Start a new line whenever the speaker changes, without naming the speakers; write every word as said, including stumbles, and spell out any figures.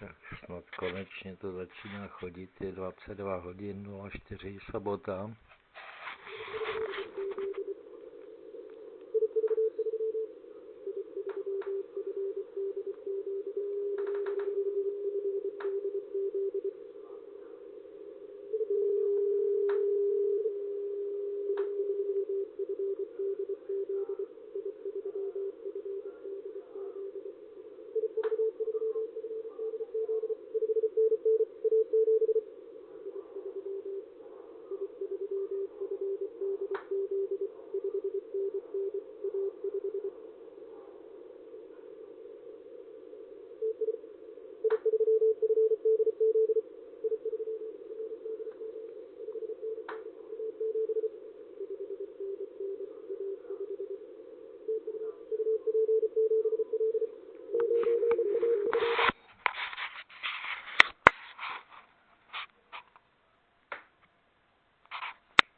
Tak snad konečně to začíná chodit, je dvacet dva hodin nula čtyři sobota.